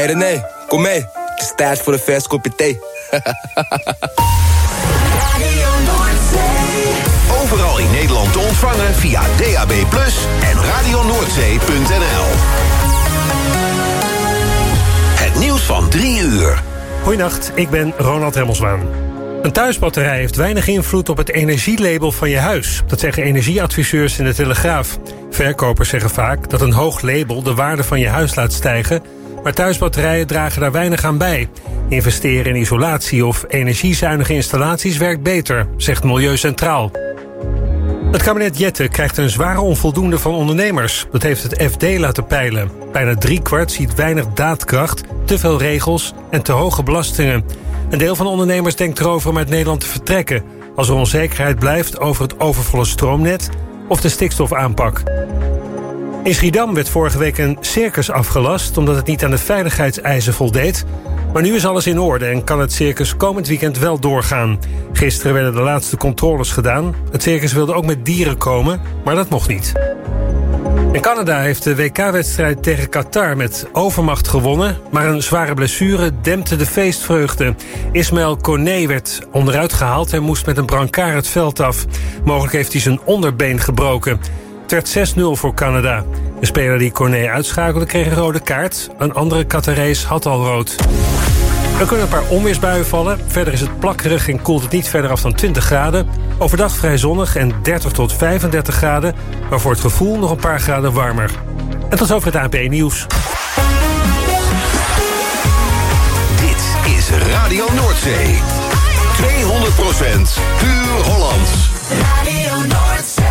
René, kom mee. Het is tijd voor een vers kopje thee. Overal in Nederland te ontvangen via DAB+ en radionoordzee.nl. Het nieuws van 3 uur. Goeienacht, ik ben Ronald Remmelswaan. Een thuisbatterij heeft weinig invloed op het energielabel van je huis. Dat zeggen energieadviseurs in de Telegraaf. Verkopers zeggen vaak dat een hoog label de waarde van je huis laat stijgen, maar thuisbatterijen dragen daar weinig aan bij. Investeren in isolatie of energiezuinige installaties werkt beter, zegt Milieu Centraal. Het kabinet Jette krijgt een zware onvoldoende van ondernemers. Dat heeft het FD laten peilen. Bijna 3/4 ziet weinig daadkracht, te veel regels en te hoge belastingen. Een deel van de ondernemers denkt erover om uit Nederland te vertrekken, als er onzekerheid blijft over het overvolle stroomnet of de stikstofaanpak. In Schiedam werd vorige week een circus afgelast omdat het niet aan de veiligheidseisen voldeed. Maar nu is alles in orde en kan het circus komend weekend wel doorgaan. Gisteren werden de laatste controles gedaan. Het circus wilde ook met dieren komen, maar dat mocht niet. En Canada heeft de WK-wedstrijd tegen Qatar met overmacht gewonnen, maar een zware blessure dempte de feestvreugde. Ismaël Koné werd onderuit gehaald en moest met een brancard het veld af. Mogelijk heeft hij zijn onderbeen gebroken. Het werd 6-0 voor Canada. De speler die Koné uitschakelde kreeg een rode kaart. Een andere Qatarees had al rood. Er kunnen een paar onweersbuien vallen. Verder is het plakkerig en koelt het niet verder af dan 20 graden. Overdag vrij zonnig en 30 tot 35 graden. Maar voor het gevoel nog een paar graden warmer. En tot over het ANP Nieuws. Dit is Radio Noordzee. 200% puur Hollands. Radio Noordzee.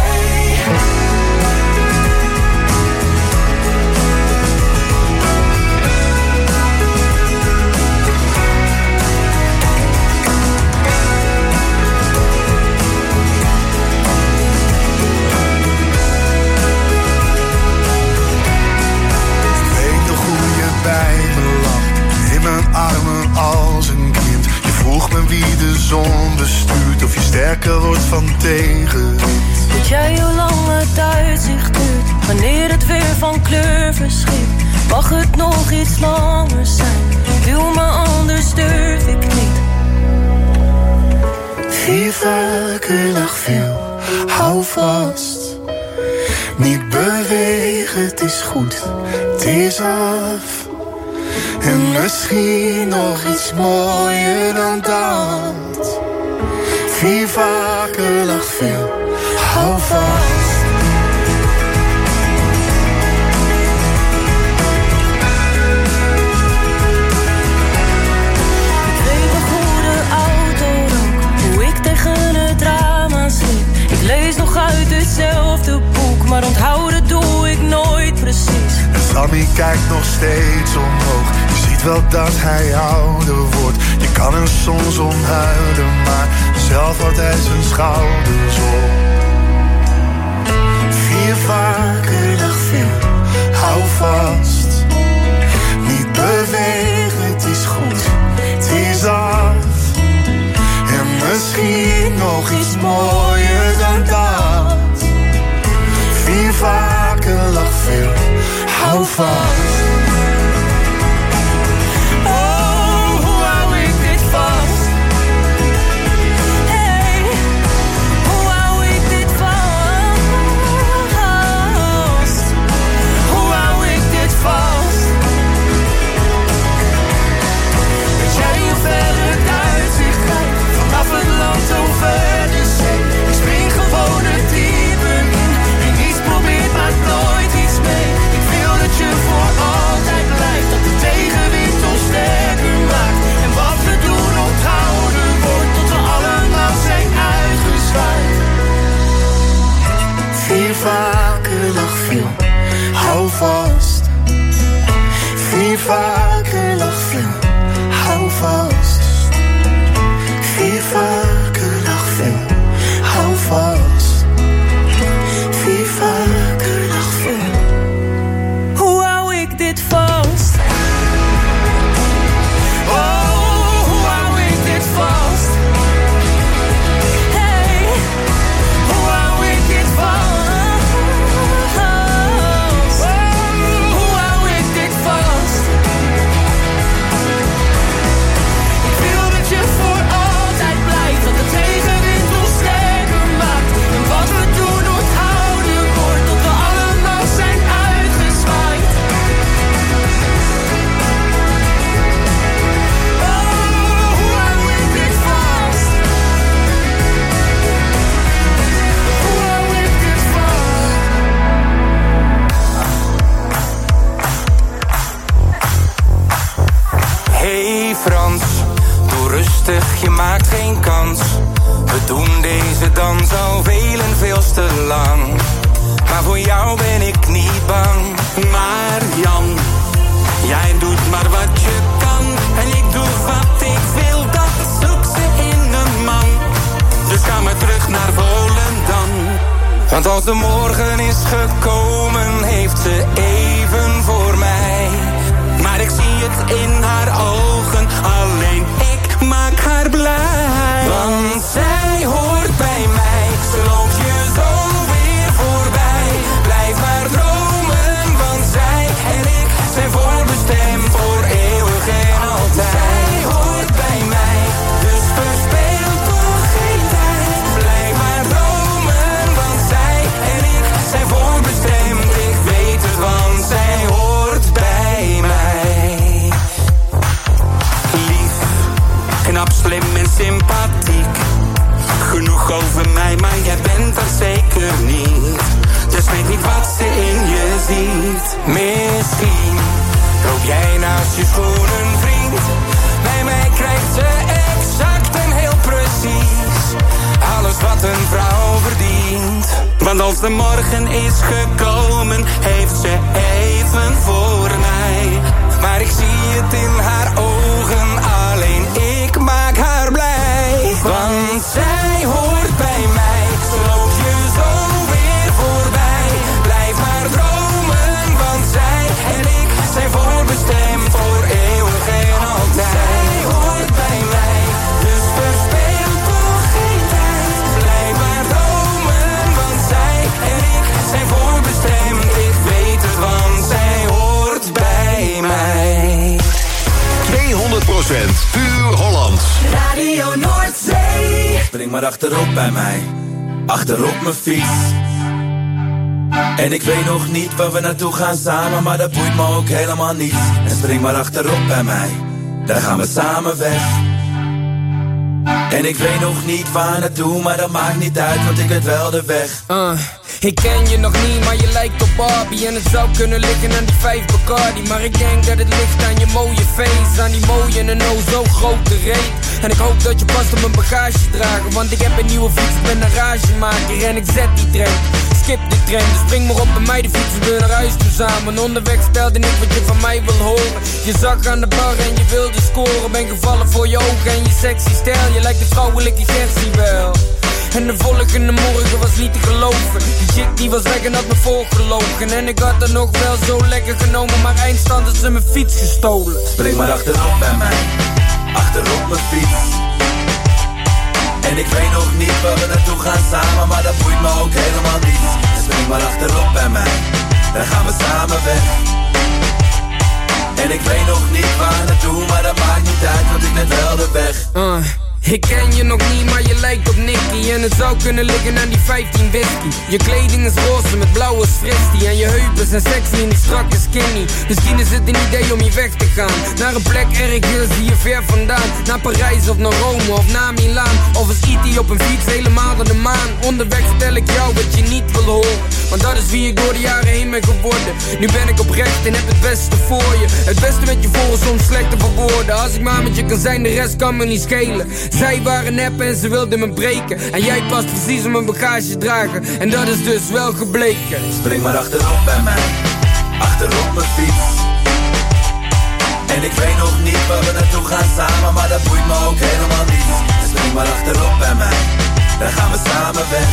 Armen als een kind. Je vroeg me wie de zon bestuurt, of je sterker wordt van tegenwind. Dat jij hoe lang het uitzicht duurt, wanneer het weer van kleur verschiet. Mag het nog iets langer zijn, wil me anders durf ik niet. 4 vaker lag veel, hou vast. Niet bewegen, het is goed, het is af. En misschien nog iets mooier dan dat. 4 vaker lag veel, hou vast. Ik weet nog hoe de auto rook, hoe ik tegen het raam aansliep. Ik lees nog uit hetzelfde boek, maar onthouden doe ik nooit precies. En Sammy kijkt nog steeds omhoog. Je ziet wel dat hij ouder wordt. Je kan er soms om huilen, maar zelf houdt hij zijn schouders op. 4 vaker lag veel, hou vast. Niet bewegen, het is goed, het is af. En misschien nog iets mooier dan dat. 4 vaker lag veel, hou vast. Over de zee. Ik spring gewoon het diepe in. En niets probeert, maakt nooit iets mee. Ik wil dat je voor altijd blijft. Dat de tegenwind ons sterker maakt. En wat we doen onthouden wordt. Tot we allemaal zijn uitgezwaaid. 4 vaker lag veel, hou vast. 4 vaker lag veel, hou vast. 4 vaker lag veel, hou vast. 4 vaker lag veel. Hoe hou ik dit vast? Oh, hoe hou ik dit vast? Hey, hoe hou ik dit vast? Oh, hoe hou ik dit vast? rustig, je maakt geen kans. We doen deze dans al veel en veel te lang. Maar voor jou ben ik niet bang. Maar Jan, jij doet maar wat je kan. En ik doe wat ik wil, dat zoek ze in een man. Dus ga maar terug naar Volendam. Want als de morgen is gekomen, heeft ze even voor mij. Maar ik zie het in haar ogen, alleen ik maak haar blij. Want zij hoort bij mij, ze loopt je zo weer voorbij. Blijf maar dromen, want zij en ik zijn voorbestemd voor eeuwig en altijd. Zij hoort bij mij, dus verspeel toch geen tijd. Blijf maar dromen, want zij en ik zijn voorbestemd. Ik weet het, want zij hoort bij mij. Lief, knap, slim en sympathiek. Genoeg over mij, maar jij bent dat zeker niet. Dus weet niet wat ze in je ziet. Misschien loop jij naast je schoenenvriend. Bij mij krijgt ze exact en heel precies alles wat een vrouw verdient. Want als de morgen is gekomen, heeft ze even voor mij. Maar ik zie het in haar ogen, alleen ik maak haar blij. Want zij hoort bij mij, ze loopt je zo weer voorbij. Blijf maar dromen, want zij en ik zijn voorbestemd voor eeuwig en altijd. Zij hoort bij mij, dus verspeel toch geen tijd. Blijf maar dromen, want zij en ik zijn voorbestemd. Ik weet het, want zij hoort bij mij. 200% puur Hollands. Radio Noordzee. Spring maar achterop bij mij, achterop mijn fiets. En ik weet nog niet waar we naartoe gaan samen, maar dat boeit me ook helemaal niet. En spring maar achterop bij mij, daar gaan we samen weg. En ik weet nog niet waar naartoe, maar dat maakt niet uit, want ik weet wel de weg. Ik ken je nog niet, maar je lijkt op Barbie. En het zou kunnen liggen aan die 5 Bacardi. Maar ik denk dat het ligt aan je mooie face, aan die mooie en oh zo grote reet. En ik hoop dat je past op mijn bagage dragen, want ik heb een nieuwe fiets, ik ben een ragemaker. En ik zet die trein, skip de trein. Dus spring maar op bij mij, de fietsen we naar huis toe samen. Onderweg stelde ik wat je van mij wil horen. Je zag aan de bar en je wilde scoren. Ben gevallen voor je ogen en je sexy stijl. Je lijkt de vrouwelijke Gertie wel. En de volgende morgen was niet te geloven. Die chick die was weg en had me voorgelogen. En ik had er nog wel zo lekker genomen, maar eindstand had ze mijn fiets gestolen. Spring maar achterop bij mij, achterop mijn fiets. En ik weet nog niet waar we naartoe gaan samen, maar dat boeit me ook helemaal niet. Dus spring maar achterop bij mij, dan gaan we samen weg. En ik weet nog niet waar naartoe, maar dat maakt niet uit, want ik net wel de weg. Ik ken je nog niet, maar je lijkt op Nicky. En het zou kunnen liggen aan die 15 whisky. Je kleding is roze met blauwe fristie. En je heupen zijn sexy en die strakke skinny. Misschien is het een idee om hier weg te gaan, naar een plek ergens hier ver vandaan. Naar Parijs of naar Rome of naar Milaan. Of is E.T. op een fiets helemaal naar de maan. Onderweg vertel ik jou wat je niet wil horen, want dat is wie ik door de jaren heen ben geworden. Nu ben ik oprecht en heb het beste voor je. Het beste met je voor is soms slecht te verwoorden. Als ik maar met je kan zijn, de rest kan me niet schelen. Zij waren nep en ze wilden me breken. En jij past precies op mijn bagage dragen. En dat is dus wel gebleken. Spring maar achterop bij mij, achterop mijn fiets. En ik weet nog niet waar we naartoe gaan samen, maar dat boeit me ook helemaal niet. Spring maar achterop bij mij, dan gaan we samen weg.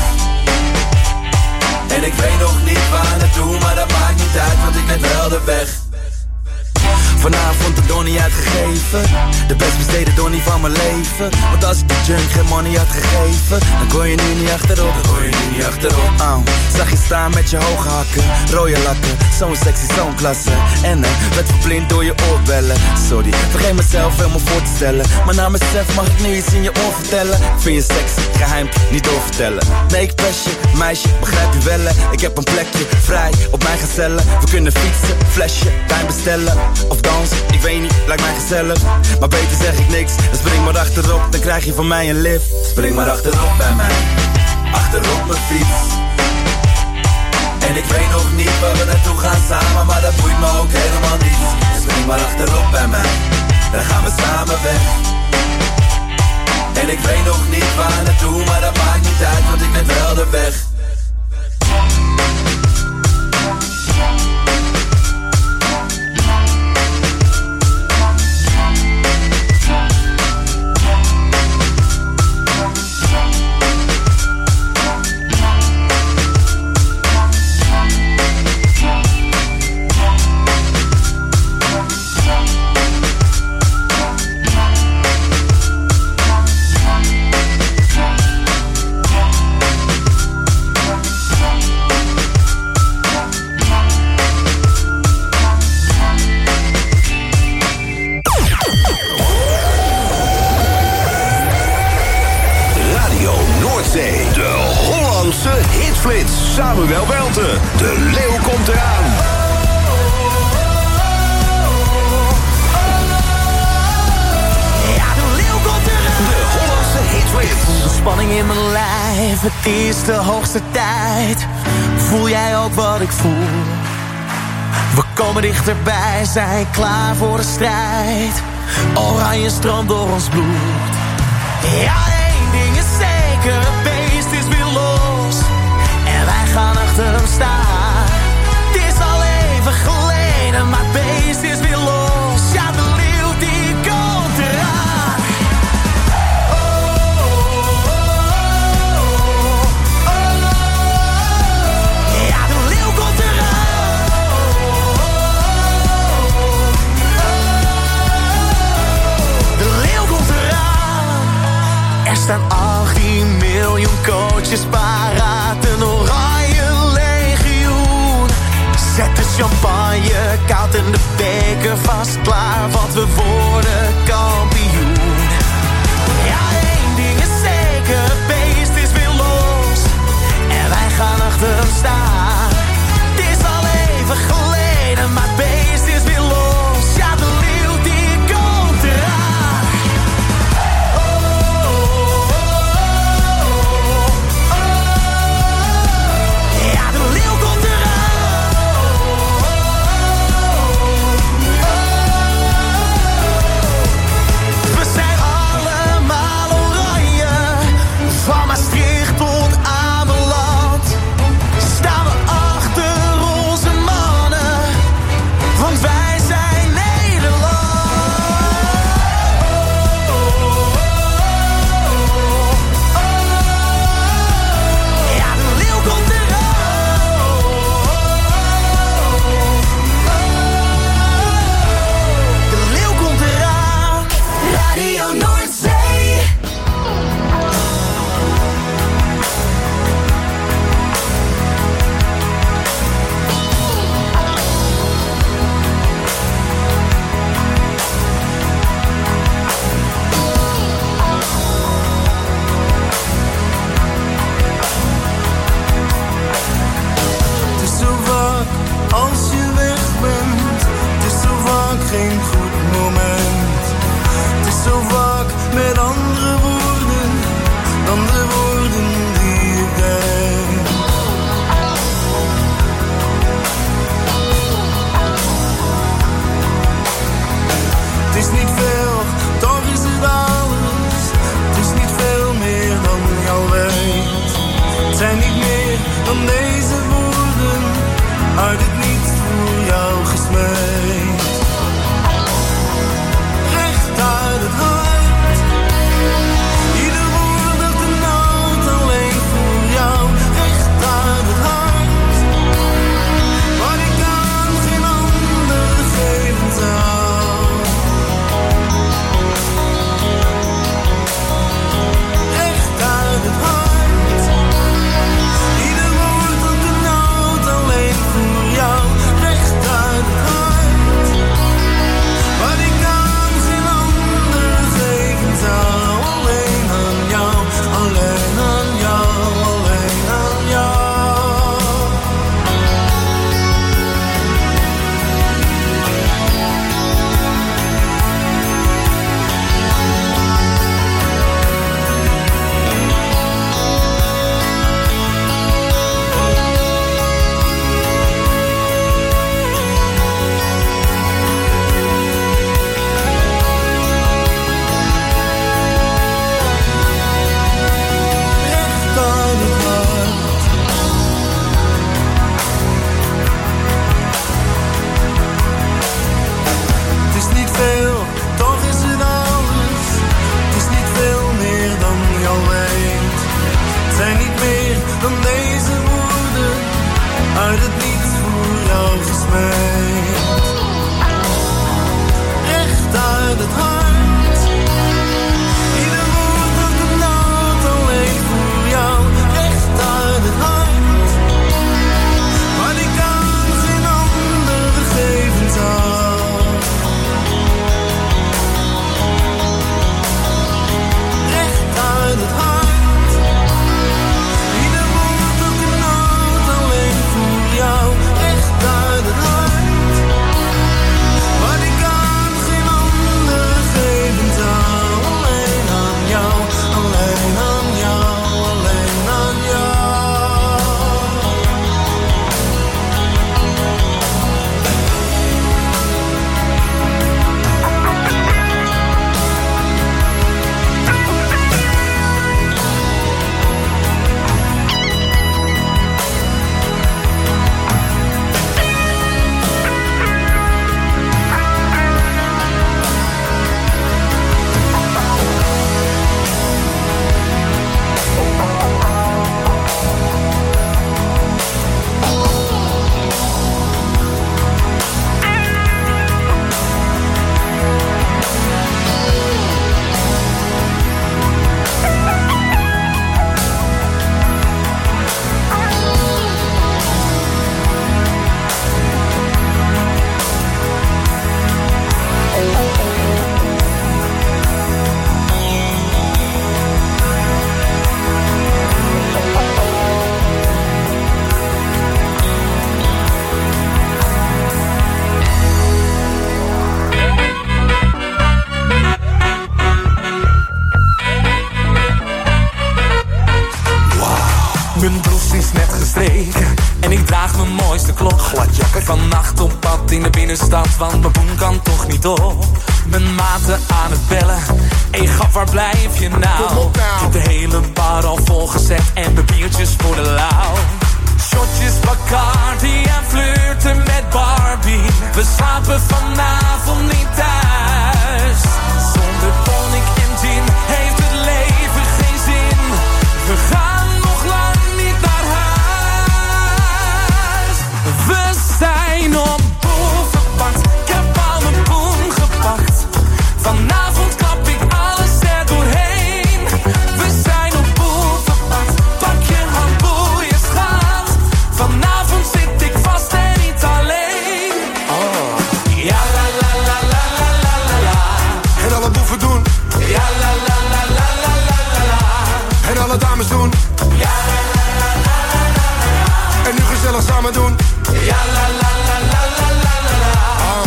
En ik weet nog niet waar naartoe, maar dat maakt niet uit, want ik weet wel de weg. Vanavond de donnie uitgegeven, de best besteden donnie van mijn leven. Want als ik de junk geen money had gegeven, dan kon je nu niet achterop. Zag je staan met je hoge hakken, rode lakken, zo'n sexy, zo'n klasse. En werd verblind door je oorbellen. Sorry, vergeet mezelf helemaal voor te stellen, maar na mezelf mag ik nu iets in je oor vertellen. Ik vind je sexy, geheim, niet doorvertellen. Nee, ik pest je, meisje, begrijp je wel. Ik heb een plekje vrij op mijn gezellen. We kunnen fietsen, flesje, wijn bestellen of dansen, ik weet niet, lijkt mij gezellig. Maar beter zeg ik niks, dan spring maar achterop, dan krijg je van mij een lift. Spring maar achterop bij mij, achterop mijn fiets. En ik weet nog niet waar we naartoe gaan samen, maar dat boeit me ook helemaal niet. Spring maar achterop bij mij, dan gaan we samen weg. ik weet nog niet waar naartoe, maar dat maakt niet uit, want ik weet wel de weg. De Hollandse hitflits. Samuel Welte. De leeuw komt eraan. Ja, de leeuw komt eraan. De Hollandse hitflits. Ik voel de spanning in mijn lijf. Het is de hoogste tijd. Voel jij ook wat ik voel? We komen dichterbij, zijn klaar voor de strijd. Oranje stroomt door ons bloed. Ja, één ding is zeker, het beest is weer los. En wij gaan achter hem staan. Het is al even geleden, maar het beest is weer los. Ja, de leeuw die komt eraan. Oh, oh, oh, oh. Ja, de leeuw komt eraan. De leeuw komt eraan. Er staan 18 miljoen coaches paraat, een oranje legioen. Zet de champagne koud en de beker vast klaar, want we worden kampioen. Ja, één ding is zeker, het beest is weer los. En wij gaan achter hem staan. Het is al even geleden, maar het beest is weer los. Ja, de leeuw die komt eraan. Ja, de leeuw komt eraan. We zijn allemaal oranje, van Maastricht tot Ameland. Staan we achter onze mannen, want wij zijn Nederland. Ja, de leeuw komt eraan. De leeuw komt eraan. Radio Noordzee. Het is zo vaak als je weg bent. Het is zo vaak geen goed moment. Het is zo vaak met andere woorden dan de woorden die ik denk. Het is niet veel, toch is het alles. Het is niet veel meer dan jou weet. Het zijn niet meer dan deze woorden uit het niets voor jou gesmeed. Recht uit het hart. Ieder woord dat de nood alleen voor jou. Recht uit het hart. Wat ik aan geen ander geven zou. Recht uit het hart. Ieder woord dat veel, toch is het alles. Het is niet veel meer dan je al weet. Het zijn niet meer dan deze woorden, uit het niets voor jou gesmeed. Recht uit het hart, ieder woord dat de nood alleen voor jou. Recht uit het hart, wat ik aan geen ander geven zou. Recht uit het hart, ieder woord dat de nood alleen voor jou. Recht uit het hart, wat ik aan geen ander geven zou. Alleen aan jou, alleen aan jou, alleen aan jou. Mijn blouse is net gestreken en ik draag mijn mooiste klok. Gladjakker. Vannacht op pad in de binnenstad, want mijn boen kan toch niet op. Mijn maten aan het bellen, hey gap, waar blijf je nou? Ik heb de hele bar al volgezet en mijn biertjes voor de lauw. Shotjes Bacardi en flirten met Barbie. We slapen vanavond niet thuis. Zonder tonic en gin heeft het leven geen zin. We gaan nog lang niet naar huis. We zijn op boel verpakt. Ik heb al mijn boem gepakt. Vanavond klap ik alles er doorheen. We zijn op boel verpakt. Pak je handboeien, je schat. Vanavond zit ik vast en niet alleen. Oh. Ja la la la la la la la la. En alle boeven doen. Ja la la la la la la la la. En alle dames doen. Ja la la la la la la la. En nu gezellig samen doen. Ja la la la la la la la la.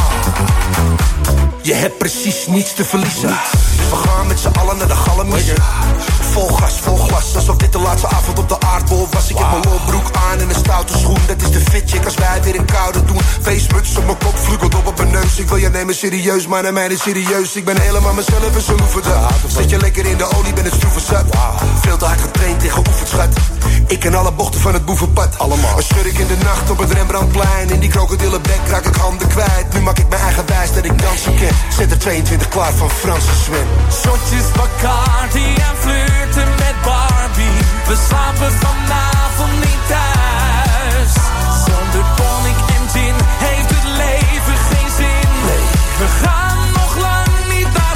Je hebt precies niets te verliezen. Dus we gaan met z'n allen naar de Galamissen. Vol gas, vol glas, alsof dit de laatste avond op de aardbol was. Ik heb mijn lolbroek aan en een stoute schoen. Dat is de fit chick als wij weer in koude doen. Feestmuts op mijn kop, vlugelt op mijn neus. Ik wil je nemen serieus, maar naar mij is serieus. Ik ben helemaal mezelf en zo oefende. Zit je lekker in de olie, ben het stroeven zat. Veel te hard getraind en geoefend, schat. Ik ken alle bochten van het boevenpad. Allemaal. Een schurk in de nacht op het Rembrandtplein. In die krokodillenbek raak ik handen kwijt. Nu maak ik mijn eigen wijs dat ik dansen ken. Zet er 22 klaar van Frans en Sven. Shotjes Bacardi en flirten met Barbie. We slapen vanavond niet thuis. Zonder tonic en gin heeft het leven geen zin. Nee. We gaan nog lang niet naar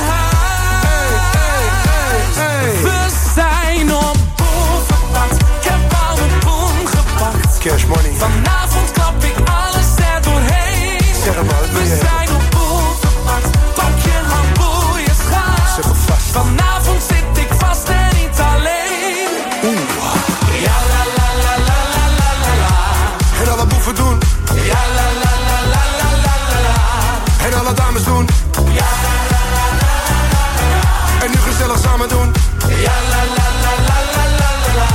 huis. We zijn op boel verpakt. Ik heb al mijn boem gepakt. Cash money. Vanavond klap ik alles er doorheen. Zeg het maar, we zijn op boel verpakt. Pak je handboeien, schat. Zeg het vast. Vanavond zit ik vast en niet alleen. Ja la la la la la la la la. En alle boeven doen. Ja la la la la la la la la. En alle dames doen. Ja la la la la la la la. En nu gezellig samen doen. Ja la la la la la la la la.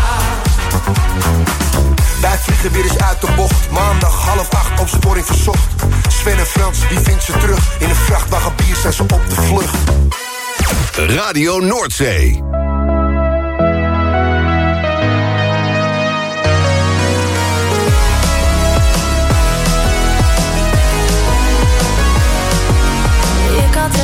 Wij vliegen weer eens uit de bocht. Maandag 7:30 opsporing verzocht. Sven en Frans, wie vindt ze terug? In een vrachtwagen bier zijn ze op de vlucht. Radio Noordzee. Ik had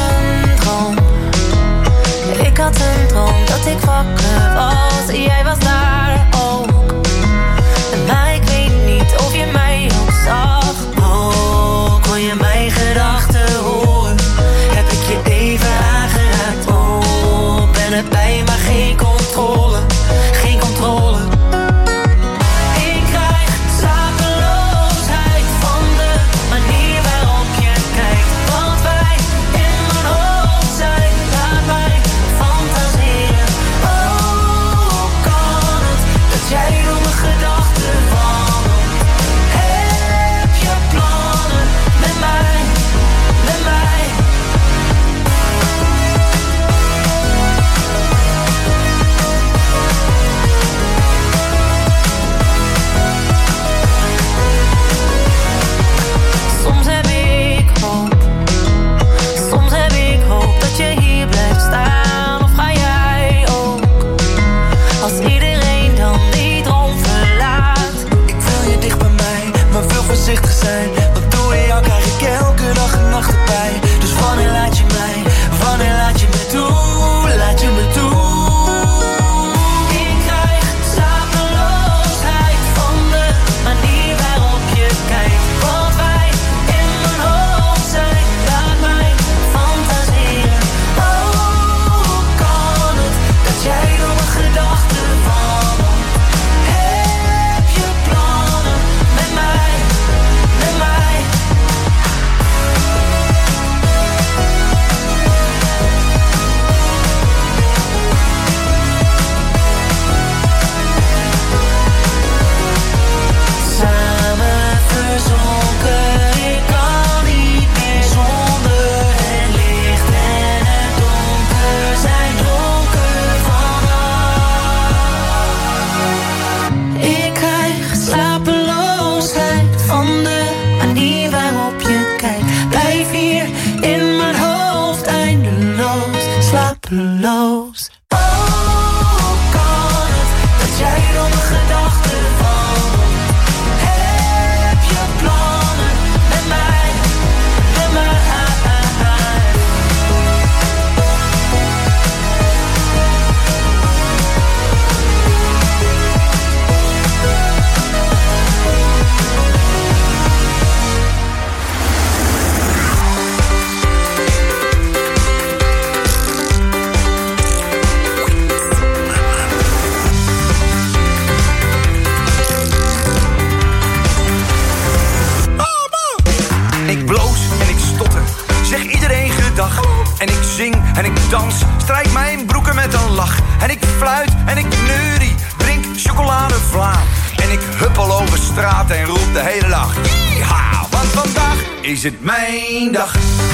En ik zing en ik dans, strijk mijn broeken met een lach. En ik fluit en ik neurie, drink chocoladevla. En ik huppel over straat en roep de hele dag. Yeeha, want vandaag is het mijn dag.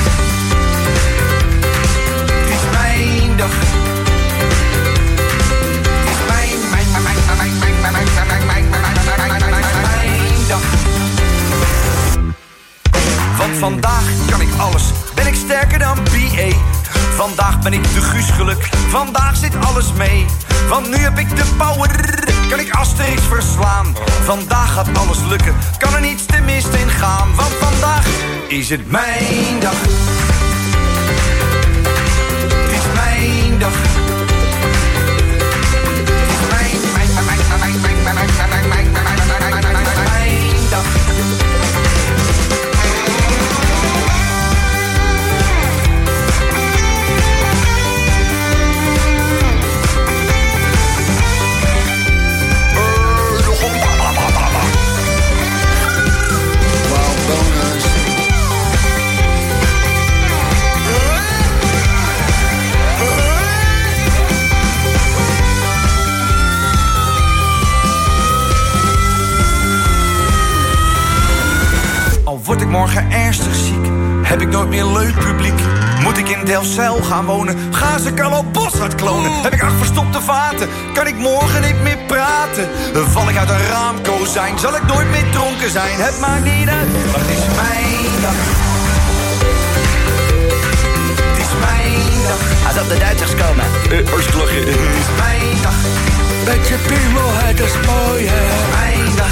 Het is mijn dag. Het is mijn dag. Want vandaag kan ik alles, ben ik sterker dan B.A. Vandaag ben ik de Guus Geluk, vandaag zit alles mee. Want nu heb ik de power, kan ik Asterix verslaan. Vandaag gaat alles lukken, kan er niets te mis in gaan. Want vandaag is het mijn dag. Het is mijn dag. Het is mijn dag. Word ik morgen ernstig ziek? Heb ik nooit meer leuk publiek? Moet ik in Delfzijl gaan wonen? Gaan ze Carlo Boszhard klonen? Heb ik 8 verstopte vaten? Kan ik morgen niet meer praten? Val ik uit een raamkozijn? Zal ik nooit meer dronken zijn? Het maakt niet uit, maar het is mijn dag. Het is mijn dag. Als op de Duitsers komen. Hartstikke. Het is mijn dag. Beetje piemel, het is mooi, hè. Mijn dag.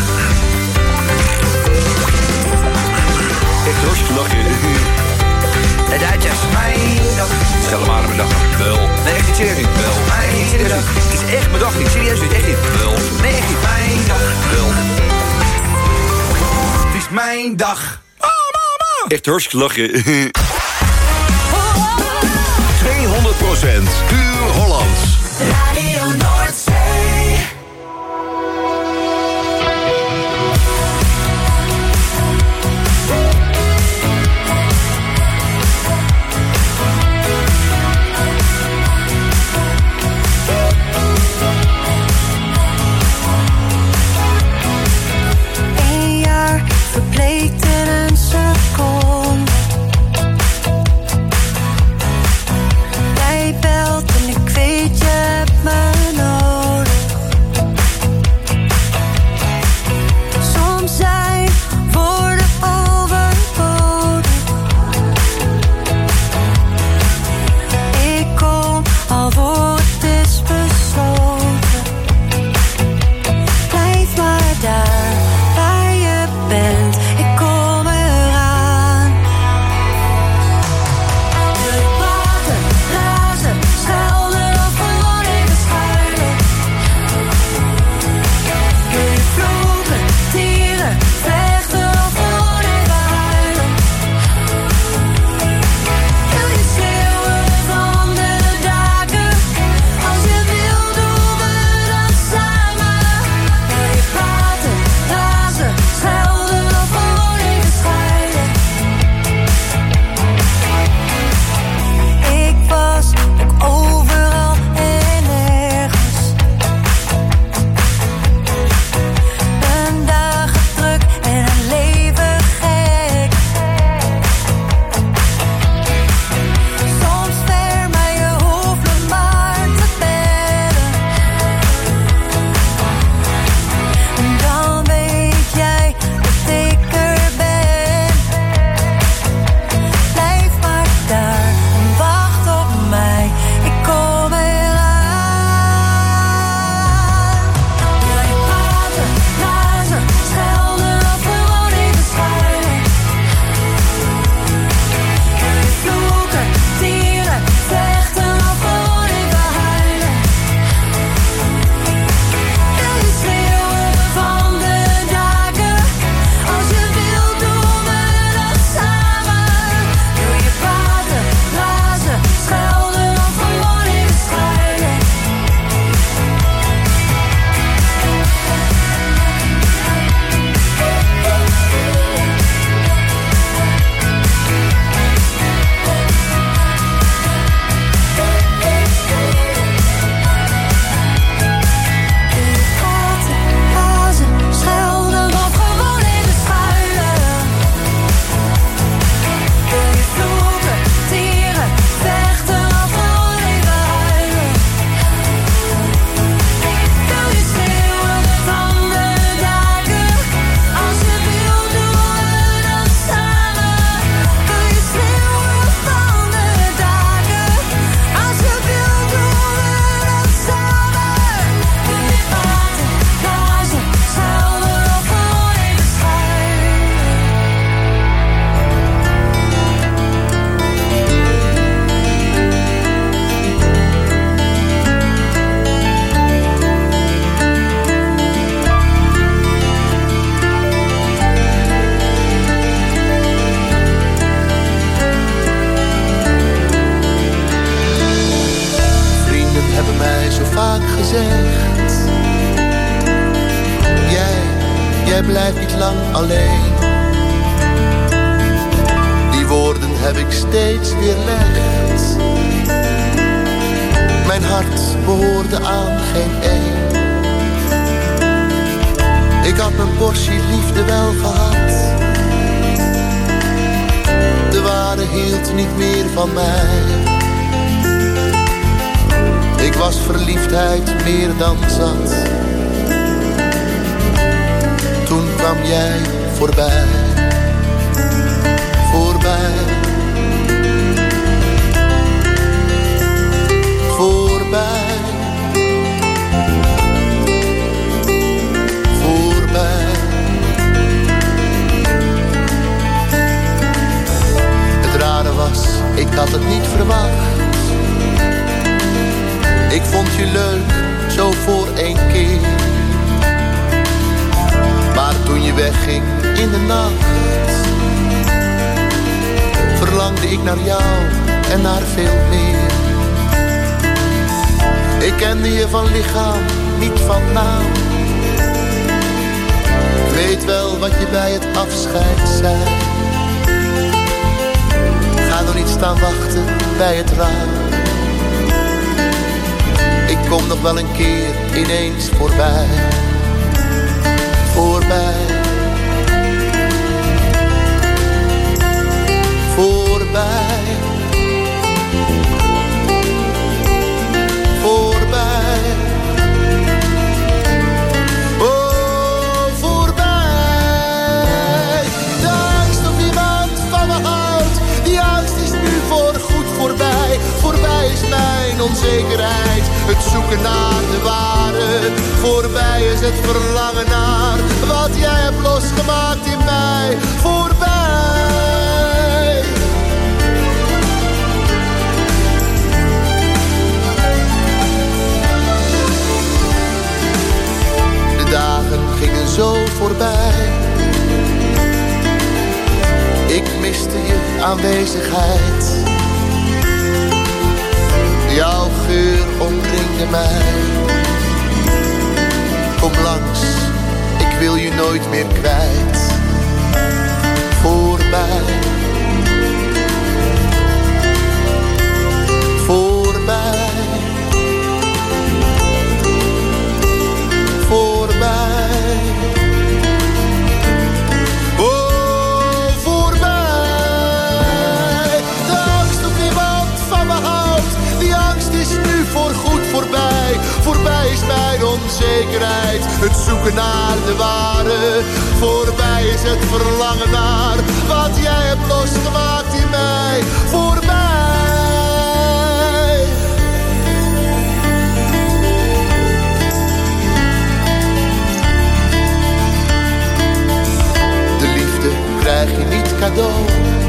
Echt hartstikke lachen. De Duitsers. Mijn dag. Stel maar aan mijn dag. Wel. Nee, echt niet serieus niet. Wel. Nee, niet serieus niet. Het is echt mijn dag niet. Serieus niet. Echt niet. Wel. Nee, echt niet. Mijn dag. Wel. Het is mijn dag. Oh, mama. Echt hartstikke lachen. 200% puur Hollands. Radio Noordzee. Verbleekt in een seconde. jij blijft niet lang alleen. Die woorden heb ik steeds weerlegd. Mijn hart behoorde aan geen een. Ik had mijn portie liefde wel gehad. De ware hield niet meer van mij. Ik was verliefdheid meer dan zat. Toen kwam jij voorbij. Voorbij. Voorbij. Voorbij. Het rare was, ik had het niet verwacht. Ik vond je leuk, zo voor 1 keer. Maar toen je wegging in de nacht, verlangde ik naar jou en naar veel meer. Ik kende je van lichaam, niet van naam. Ik weet wel wat je bij het afscheid zei. Ga nog niet staan wachten bij het raam. Ik kom nog wel een keer ineens voorbij. Voorbij. Voorbij. Voorbij. Oh, voorbij. De angst of iemand van me houdt. Die angst is nu voorgoed voorbij. Voorbij is mijn onzekerheid. Het zoeken naar de ware. Voorbij is het verlangen naar wat jij hebt losgemaakt in mij. Voorbij. De dagen gingen zo voorbij. Ik miste je aanwezigheid. Jouw geur omringde mij. Kom langs, ik wil je nooit meer kwijt. Voorbij. Voorbij. Voorbij. Oh, voorbij. De angst op niemand van me houdt. Die angst is nu voorgoed voorbij. Voorbij is mijn onzekerheid. Het zoeken naar de ware. Voorbij is het verlangen naar wat jij hebt losgemaakt in mij. Voorbij. De liefde krijg je niet cadeau.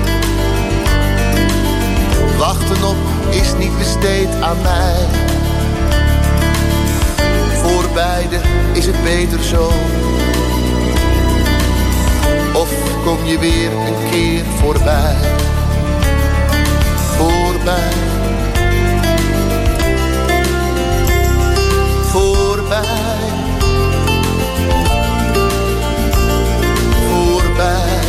Wachten op is niet besteed aan mij. Voor beide is het beter zo. Of kom je weer een keer voorbij. Voorbij. Voorbij. Voorbij.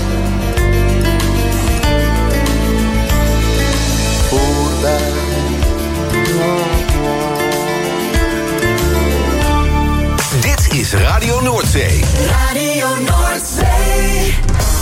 Voorbij. Dit is Radio Noordzee. Radio Noordzee.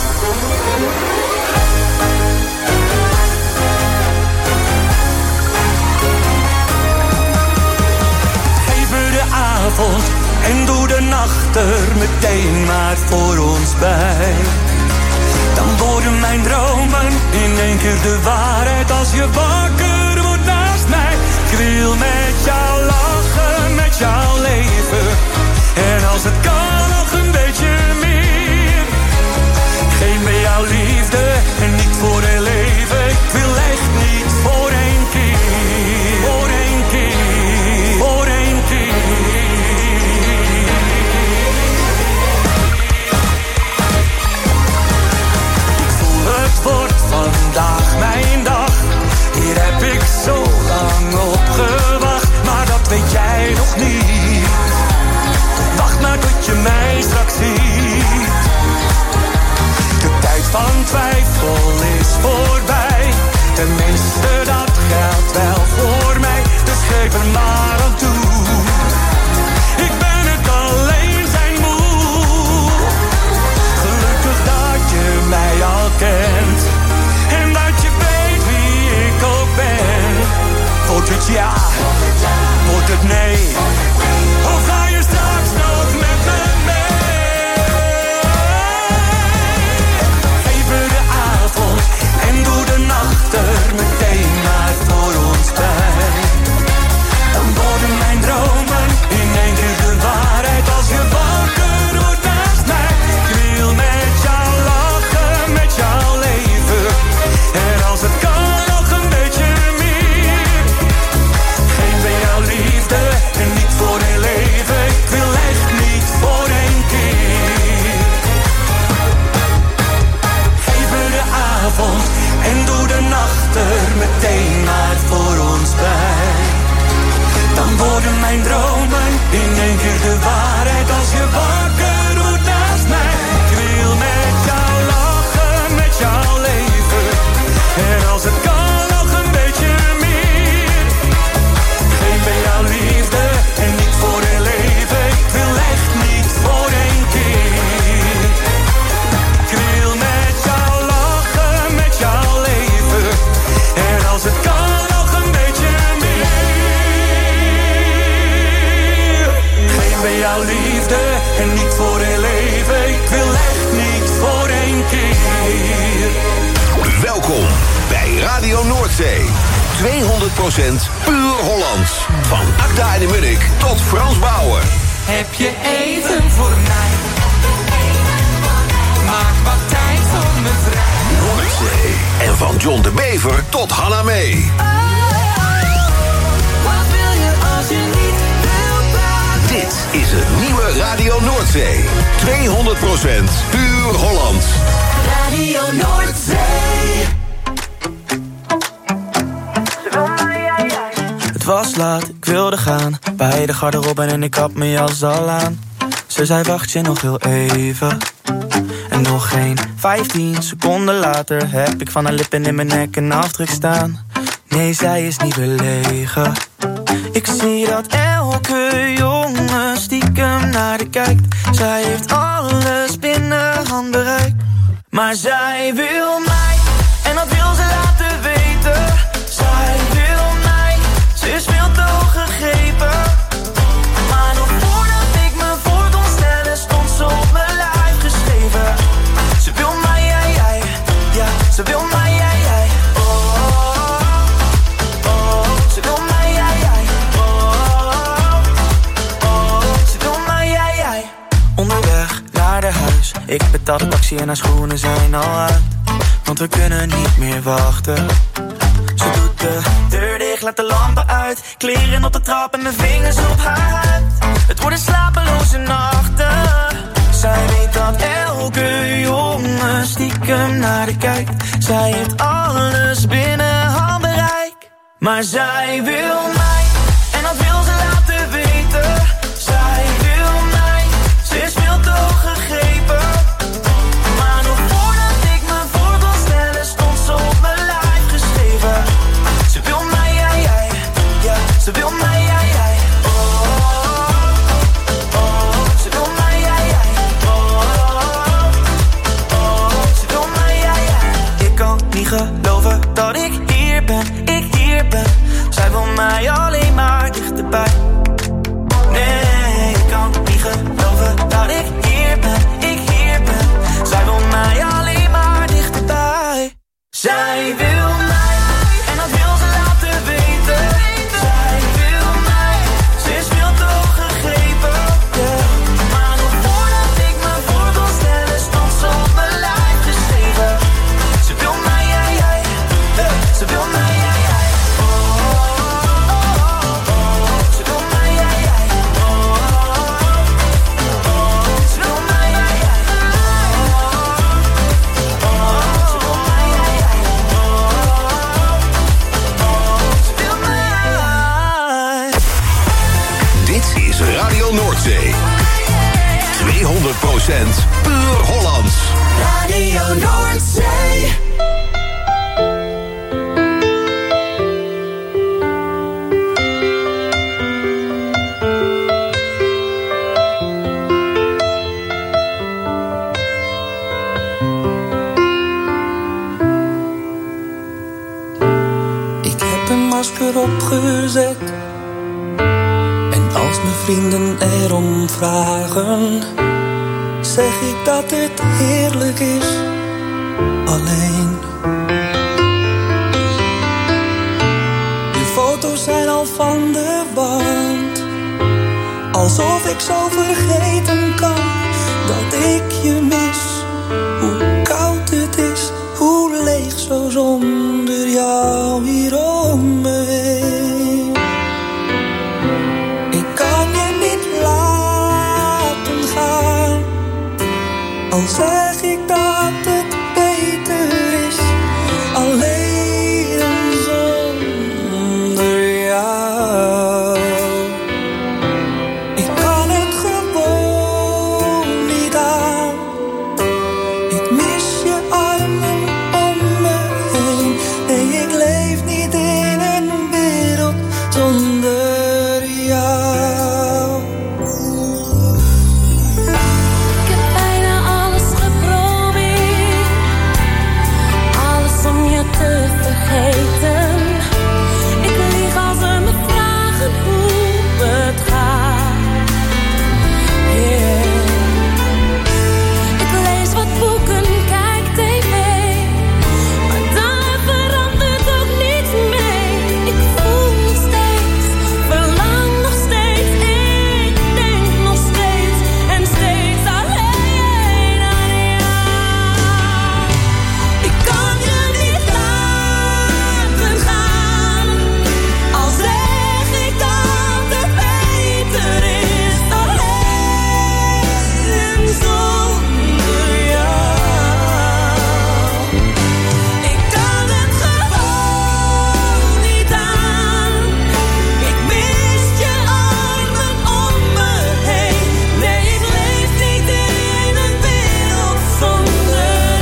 Geef me de avond en doe de nacht er meteen maar voor ons bij. Dan worden mijn dromen in één keer de waarheid als je wakker wordt naast mij. Ik wil met jou lachen, met jou leven. En als het kan nog een beetje meer. Geef me jouw liefde en niet voor heel leven. Ik wil echt niet voor 1 keer. Voor 1 keer. Voor 1 keer. Ik voel het wordt vandaag mijn dag. Hier heb ik zo lang op gewacht. Maar dat weet jij nog niet. Wacht maar tot je luister, dat geldt wel voor mij, dus geef er maar aan toe. Ik ben het alleen zijn moe. Gelukkig dat je mij al kent en dat je weet wie ik ook ben. Wordt het ja, wordt het nee, of ga je straks nog met me mee? Geef me de avond en doe de nacht er meteen maar voor ons bij. Dan worden mijn dromen in één keer de waarheid als je wakker wordt naast mij. Ik wil met jou lachen, met jou leven. En als het kan nog een beetje meer. Geef me jouw liefde en niet voor heel leven. Ik wil echt niet voor één keer. Geef me de avond en doe de nacht er meteen maar voor ons bij. Dan worden mijn dromen in één keer de waarheid als je wakker wordt naast mij. Ik wil met jou lachen, met jou leven. En als het kan nog een beetje meer. Geef me jouw liefde en niet voor heel leven. Ik wil echt niet voor één keer. Ik wil met jou lachen, met jou leven. En als het kan nog een beetje meer. Geef me jouw liefde en niet voor heel leven. Ik wil echt niet voor één keer. Welkom bij Radio Noordzee. 200% puur Hollands. Van Akda en de Munnik tot Frans Bauer. Heb je even voor mij? Maak wat tijd voor me vrij. Noordzee. En van John de Bever tot Hanna Mee. Wat wil je als je niet wil praten? Dit is het nieuwe Radio Noordzee. 200% puur Hollands. Radio Noordzee. Het was laat, ik wilde gaan. Bij de garderobe en ik had mijn jas al aan. Ze zei wacht je nog heel even. En nog geen 15 seconden later heb ik van haar lippen in mijn nek een afdruk staan. Nee, zij is niet belegen. Ik zie dat elke jongen stiekem naar de kijkt. Zij heeft alles binnen handbereik. Maar zij wil mij, en dat wil ze laten weten. Zij wil mij, ze is veel te hoog gegrepen. Maar nog voordat ik me voor kon stellen, stond ze op mijn lijf geschreven. Ze wil mij, jij, ja, ze wil mij, jij. Oh, oh, oh, ze wil mij, jij. Oh, oh, ze wil mij, jij. Onderweg naar de huis, ik betaal de taxi en haar schoenen zijn al uit. Want we kunnen niet meer wachten. Ze doet de deur dicht, laat de lampen uit. Kleren op de trap en mijn vingers op haar huid. Het worden slapeloze nachten. Zij weet dat elke jongen stiekem naar de kijkt. Zij heeft alles binnen handbereik. Maar zij wil mij, en dat wil ze laten weten. Zij wil mij, ze is veel te hoog gegrepen. Maar nog voordat ik me voor kon stellen, stond ze op mijn lijf geschreven. Ze wil mij, jij, ja, ze wil mij, jij. Oh, oh, ze wil mij, jij. Oh, oh, ze wil mij, jij. Ik kan niet geloven dat ik hier ben, Zij wil mij alleen maar dichterbij. Nee, ik kan niet geloven dat ik hier ben, Zij wil mij alleen maar dichterbij. Zij wil mij, en dat wil ze laten weten. Zij wil mij, ze is veel te hoog gegrepen. Yeah. Maar nog voordat ik me voor kon stellen, stond ze op mijn lijf geschreven. Ze wil mij, jij, ze wil mij, jij. Oh, oh, oh, ze wil mij, jij. Oh, oh, ze wil mij, jij. Radio Noordzee. 200% puur Hollands. Radio Noordzee. masker opgezet. En als mijn vrienden erom vragen, zeg ik dat het heerlijk is alleen. De foto's zijn al van de wand, alsof ik zo vergeten kan dat ik je mis. Hoe koud het is, hoe leeg zo zonder jou hier om me heen. Ik kan je niet laten gaan, al zeg ik dat het beter is alleen zonder jou. Ik kan het gewoon niet aan. Ik mis je armen om me heen. Nee, ik leef niet in een wereld zonder jou. Ik heb bijna alles geprobeerd, alles om je te vergeten. Ik lieg als ze me vragen hoe het gaat. Yeah. Ik lees wat boeken, kijk tv, maar daar verandert ook niets mee. Ik voel nog steeds, verlang nog steeds, ik denk nog steeds en steeds alleen aan jou. Ik kan je niet laten gaan, al zeg ik dat het beter is alleen zonder jou. Ik kan het gewoon niet aan. Ik mis je armen om me heen. Nee, ik leef niet in een wereld zonder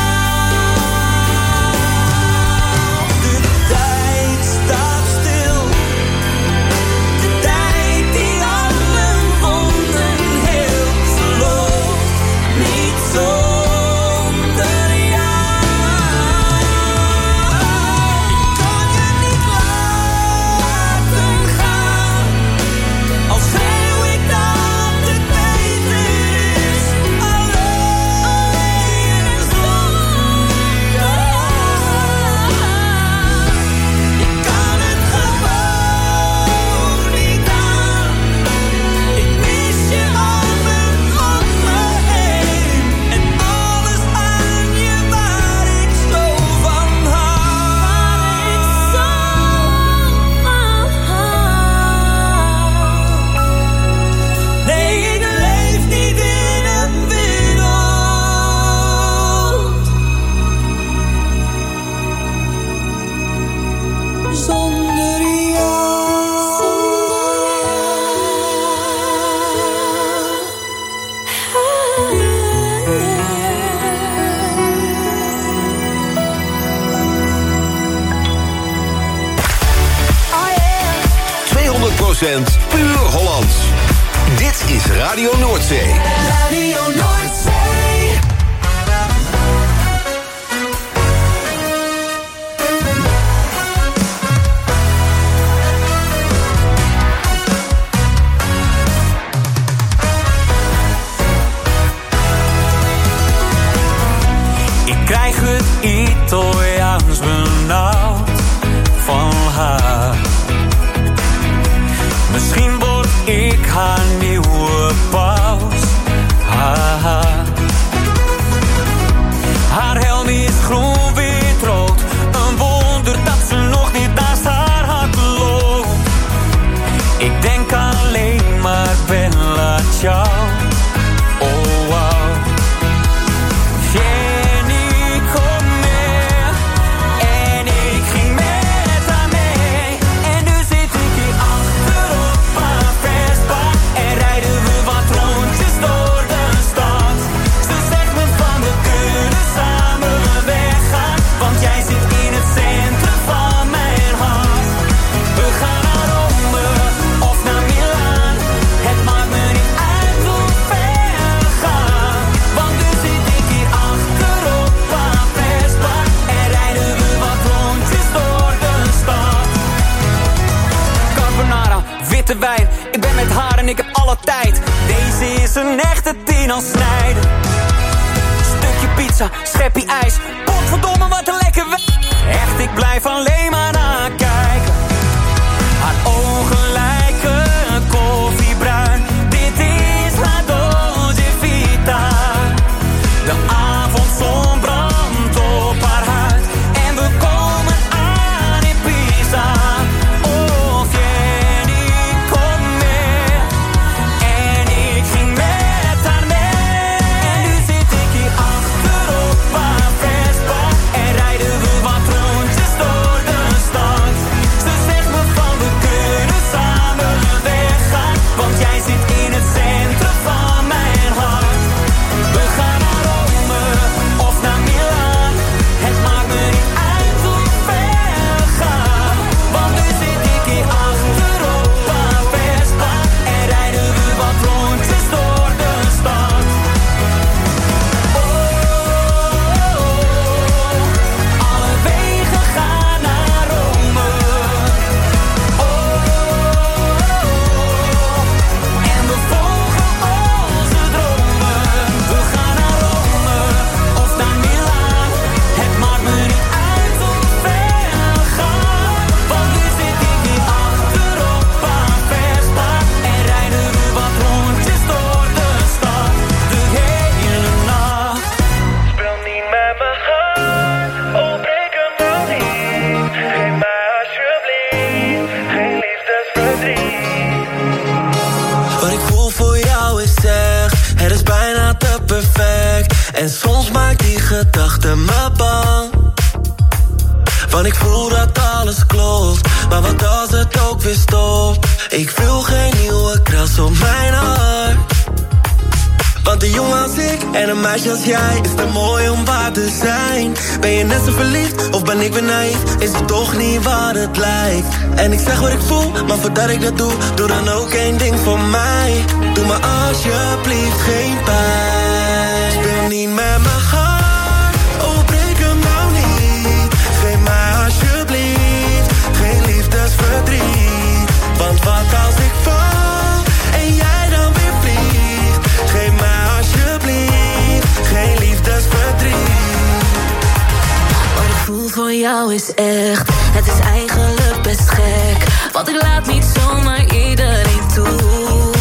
jou. De tijd staat stil, de tijd die alle wonden heelt. Ze loopt niet zonder jou. Ik kan je niet laten gaan, al schreeuw ik dat het beter is alleen zonder jou. Ik kan het gewoon niet aan. Ik mis je armen om me heen en alles aan je waar ik zo van hou. Nee, ik leef niet in een wereld zonder jou. 200% puur Hollands. Dit is Radio Noordzee. Radio Noordzee. Ik krijg het Italiaans benauwd van haar. Misschien word ik haar nieuwe paus. Haha. ik heb alle tijd. Deze is een echte 10 als snijden. Stukje pizza, schepje ijs. Potverdomme, wat een lekker echt, ik blijf alleen maar naar kijken. Haar ogen lijken koffiebruin. Dit is La Dolce Vita. De avondzon brandt op haar huid. En we komen aan in Pisa. Oh, vieni con me. En ik ging met haar mee. En nu zit ik hier achterop haar Vespa. En rijden we wat rondjes door de stad. Ze zegt me van we kunnen samen weggaan. Want jij zit in het centrum van mijn hart. We gaan naar Rome of naar Milaan. Het maakt me niet uit hoe ver we gaan. Want nu zit ik hier achterop haar Vespa. En rijden we wat rondjes door de stad. Alle wegen gaan naar Rome. En we volgen onze dromen. We gaan naar Rome of naar Milaan. Het maakt me niet uit hoe ver we gaan. Want nu zit ik hier achterop haar Vespa. En rijden we wat rondjes door de stad. De hele nacht. Speel niet met mijn hart, oh breek hem nou niet. Geef mij alsjeblieft geen liefdesverdriet. Wat ik voel voor jou is echt, het is bijna te perfect. En soms maakt die gedachte me bang. Want ik voel dat alles klopt, maar wat als het ook weer stopt? Ik wil geen nieuwe kras op mijn hart. Want een jongen als ik en een meisje als jij is te mooi om waar te zijn. Ben je net zo verliefd of ben ik weer naïef? Is het toch niet wat het lijkt? En ik zeg wat ik voel, maar voordat ik dat doe, doe dan ook één ding voor mij. Doe me alsjeblieft geen pijn. Speel niet met mijn hart, oh breek hem nou niet. Geef mij alsjeblieft geen liefdesverdriet. Want wat als ik val en jij dan weer vliegt? Geef mij alsjeblieft geen liefdesverdriet. Wat ik voel voor jou is echt, het is eigenlijk best gek. Want ik laat niet zomaar iedereen toe.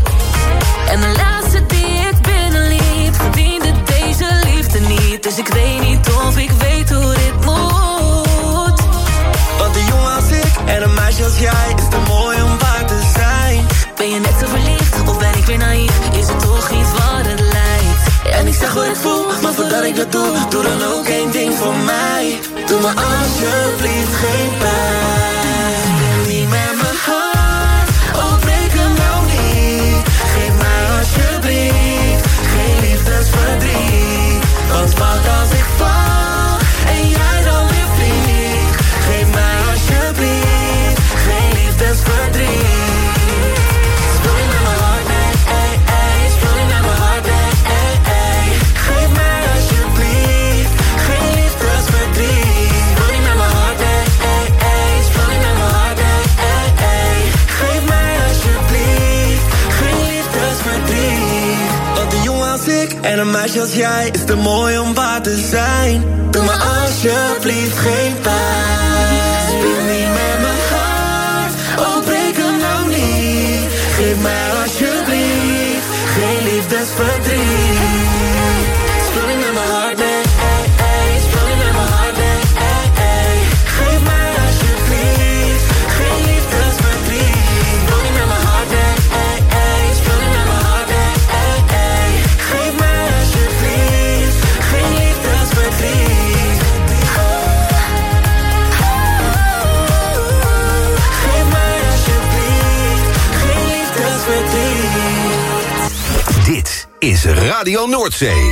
En de laatste die ik binnenliet verdiende deze liefde niet. Dus ik weet niet of ik weet hoe dit moet. Want een jongen als ik en een meisje als jij is te mooi om waar te zijn. Ben je net zo verliefd of ben ik weer naïef? Is het toch niet wat het lijkt? En ik zeg wat ik voel, maar voordat ik dat doe, doe dan ook één ding voor mij. Doe me alsjeblieft geen pijn. Speel niet met mijn hart, oh breek hem nou niet. Geef mij alsjeblieft geen liefdesverdriet. Want wat als ik val en jij dan weer vliegt? Geef mij alsjeblieft geen liefdesverdriet. Speel niet met mijn hart, nee, ey, ey. Speel niet met mijn hart, nee, ey, ey. Geef mij alsjeblieft geen liefdesverdriet. Speel niet met mijn hart, nee, ey, ey. Speel niet met mijn hart, nee, ey, ey. Geef mij alsjeblieft geen liefdesverdriet. Want een jongen als ik en een meisje als jij is te mooi om waar te zijn. Doe me alsjeblieft geen pijn. Speel niet met mijn hart, oh breek hem nou niet. Geef mij alsjeblieft geen liefdesverdriet. Speel niet met mijn hart, nee, ey, ey. Speel niet met mijn hart, nee, ey, ey. Geef mij alsjeblieft geen liefdesverdriet. Speel niet met mijn hart, nee, ey, ey. Speel niet met mijn hart, nee, ey, ey. Geef mij alsjeblieft geen liefdesverdriet. Geef mij alsjeblieft geen liefdesverdriet. Dit is Radio Noordzee.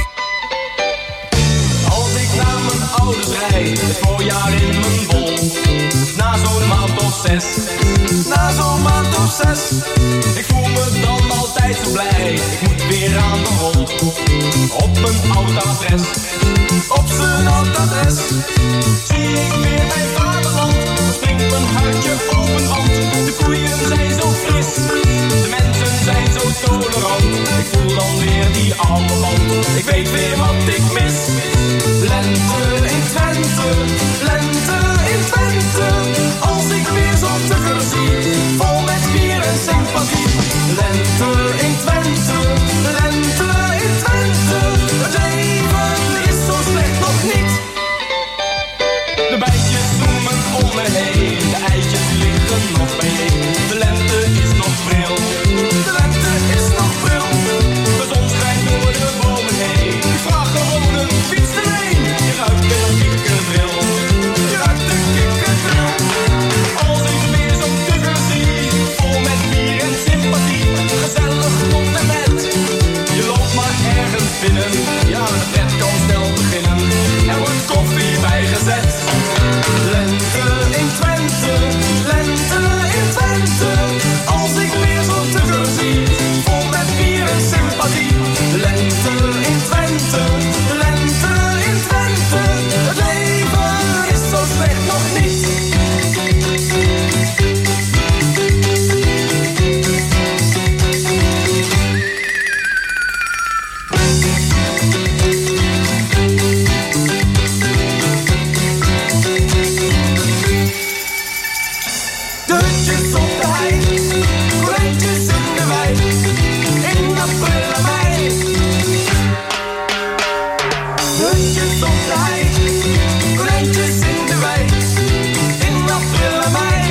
Als ik naar mijn ouders rijd, het voorjaar in mijn bol. Na zo'n maand of 6. Na zo'n maand of 6. Ik voel me dan altijd zo blij. Ik moet weer aan de rol. Op een oud adres. Op zijn oud adres. Zie ik weer mijn vaderland. Dan springt mijn huidje open, want de koeien zijn zo fris. De mensen zijn de ijsjes liggen nog bij je. De lente is nog pril. De lente is nog pril. De zon schijnt door de bomen heen. Ik vraag gewoon een fiets erheen. Je ruikt de kikkerdril. Je ruikt de kikkerdril. Als ik weer zo'n tugger zie, vol met bier en sympathie. Gezellig tot en met. Je loopt maar ergens binnen. Ja, het red kan snel beginnen. Er wordt koffie bijgezet. Lente in Twente, lente in Twente. Als ik weer zo'n tugger zie, vol met bier en sympathie. Lente in Twente, lente in Twente. Het leven is zo slecht nog niet. Dutjes op de hei, konijntjes in de wei, in april en mei. Dutjes op de hei, konijntjes in de wei, in april en mei.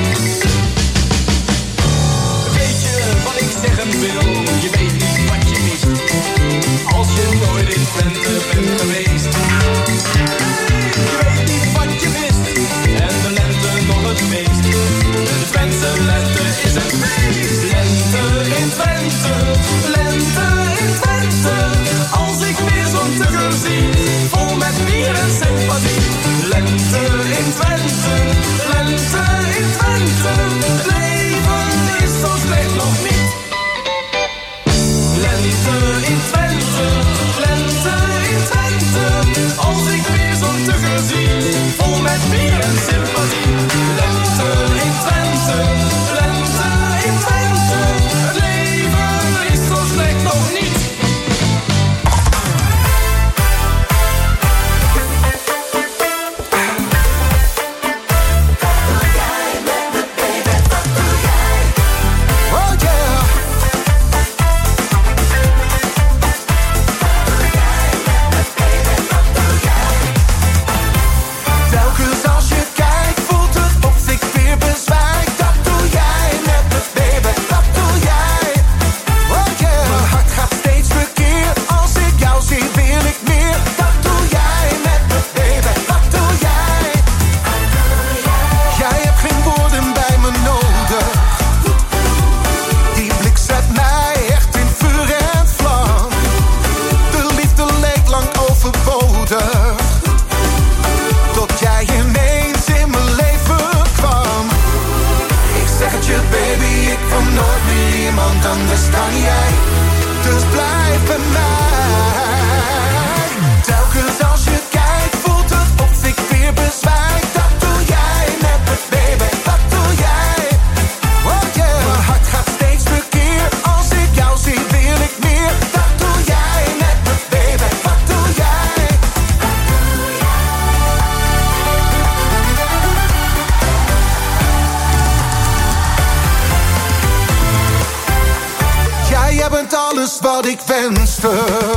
Weet je wat ik zeggen wil? Je weet niet wat je mist, als je nooit in Twente bent geweest. Je weet niet wat je mist, en de lente nog het feest. De Twentse lente is een feest. Lente in Twente, lente in Twente. Als ik weer zo'n tugger zie, vol met bier en sympathie. Lente in Twente, lente in Twente. Het leven is zo slecht nog niet. Lente in Twente, lente in Twente. Als ik weer zo'n tugger zie, vol met bier en sympathie. Lente in Twente, lente in Twente. Het leven is zo slecht nog niet. Oh yeah. Telkens als je kijkt, voelt het of ik weer bezwijk. Dat doe jij met me, baby, dat doe jij. Oh yeah. Mijn hart gaat steeds verkeerd. Als ik jou zie, wil ik meer. Dat doe jij met me, baby, dat doe jij. Jij hebt geen woorden bij me nodig. Die blik zet mij echt in vuur en vlam. De liefde leek lang overbodig, tot jij ineens in mijn leven kwam. Ik zeg het je, baby, ik wil nooit meer iemand anders dan jij. Dus blijf bij mij. Telkens als je kijkt, voelt het of ik weer bezwijk. Dat doe jij met me, baby, dat doe jij. Oh yeah. Mijn hart gaat steeds verkeerd. Als ik jou zie, wil ik meer. Dat doe jij met me, baby, wat doe jij? Jij bent alles wat ik wenste.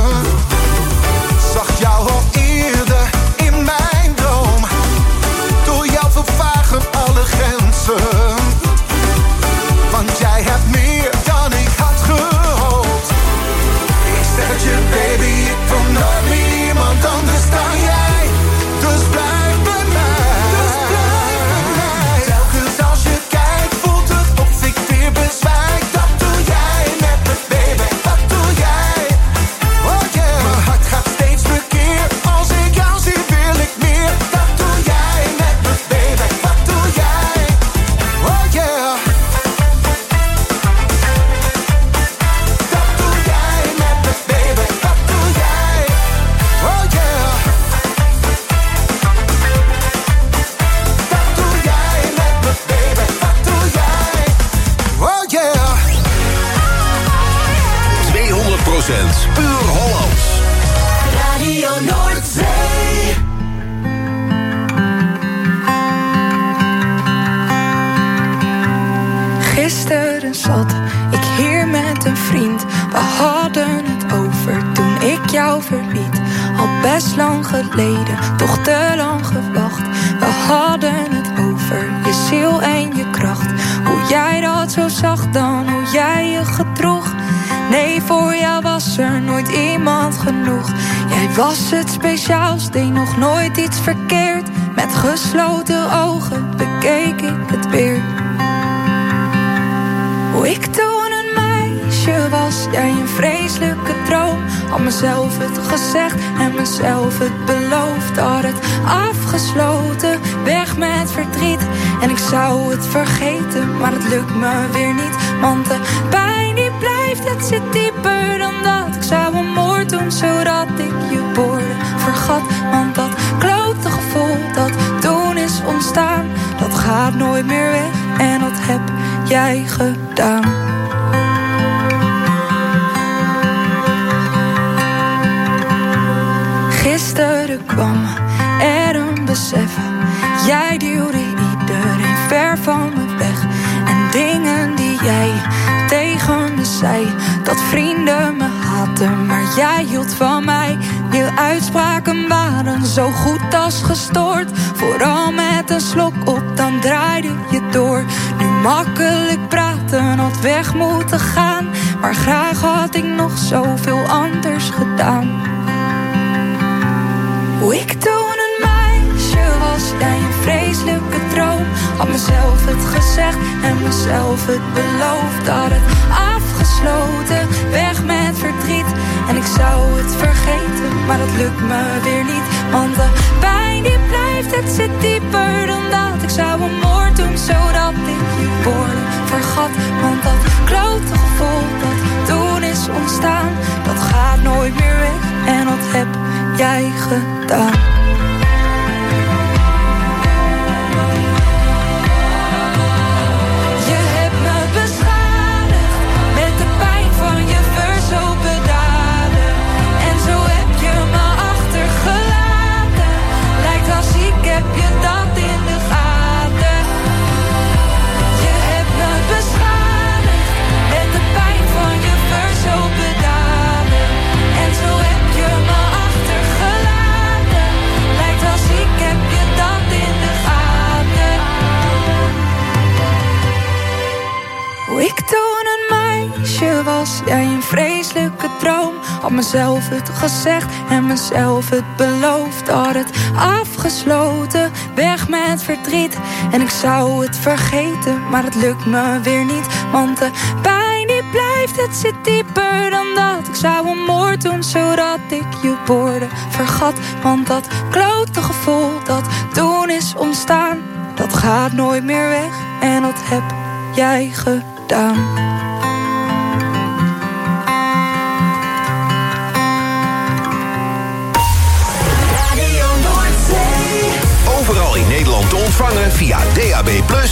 Zag jou al eerder in mijn droom. Door jou vervagen alle grenzen. Want jij hebt meer dan ik had gehoopt. Ik zeg het je, baby, ik wil nooit meer iemand anders dan jij. Dus blijf bij mij. Telkens als je kijkt, voelt het of ik weer bezwijk. Dat doe jij met me, baby, dat doe jij. Oh yeah. Mijn hart gaat steeds verkeerd. Als ik jou zie, wil ik meer. Dat doe jij met me, baby, wat doe jij? Oh yeah. Dat doe jij met me, baby, wat doe jij? Oh yeah. Dat doe jij met me, baby, wat doe jij? Oh yeah. 200% puur Hollands. Radio Noordzee. Gisteren zat ik hier met een vriend. We hadden het over toen ik jou verliet. Al best lang geleden, toch te lang gewacht. We hadden het over over je ziel en je kracht. Hoe jij dat zo zag dan, hoe jij je gedroeg. Nee, voor jou was er nooit iemand genoeg. Jij was het speciaals, deed nog nooit iets verkeerd. Met gesloten ogen bekeek ik het weer. Hoe ik toen een meisje was, jij een vreselijke droom. Had mezelf het gezegd en mezelf het beloofd. Had het afgesloten, weg met verdriet. En ik zou het vergeten, maar het lukt me weer niet. Want de pijn die blijft, het zit dieper dan dat. Ik zou een moord doen, zodat ik je woorden vergat. Want dat klote gevoel dat toen is ontstaan, dat gaat nooit meer weg en dat heb jij gedaan. Gisteren kwam er een besef. Jij duwde iedereen ver van me weg. En dingen die jij tegen me zei, dat vrienden me haatten, maar jij hield van mij. Je uitspraken waren zo goed als gestoord. Vooral met een slok op, dan draaide je door. Nu makkelijk praten, had weg moeten gaan. Maar graag had ik nog zoveel anders gedaan. Hoe ik toen een meisje was, jij een vreselijke droom. Had mezelf het gezegd en mezelf het beloofd. Had het afgesloten, weg met verdriet. En ik zou het vergeten, maar dat lukt me weer niet. Want de pijn die blijft, het zit dieper dan dat. Ik zou een moord doen, zodat ik je woorden vergat. Want dat klote gevoel dat toen is ontstaan, dat gaat nooit meer weg en dat heb jij gedaan. Je hebt me beschadigd met de pijn van je verzopen daden. En zo heb je me achtergelaten. Lijkt als ik heb je dat in de gaten. Je hebt me beschadigd met de pijn van je verzopen daden. En zo heb je me achtergelaten. Lijkt als ik heb je dat in de gaten. Hoe ik toen een meisje was, jij een vreselijke droom. Had mezelf het gezegd en mezelf het beloofd. Had het afgesloten, weg met verdriet. En ik zou het vergeten, maar het lukt me weer niet. Want de pijn die blijft, het zit dieper dan dat. Ik zou een moord doen, zodat ik je woorden vergat. Want dat klote gevoel dat toen is ontstaan, dat gaat nooit meer weg en dat heb jij gedaan. Overal in Nederland te ontvangen via DAB+,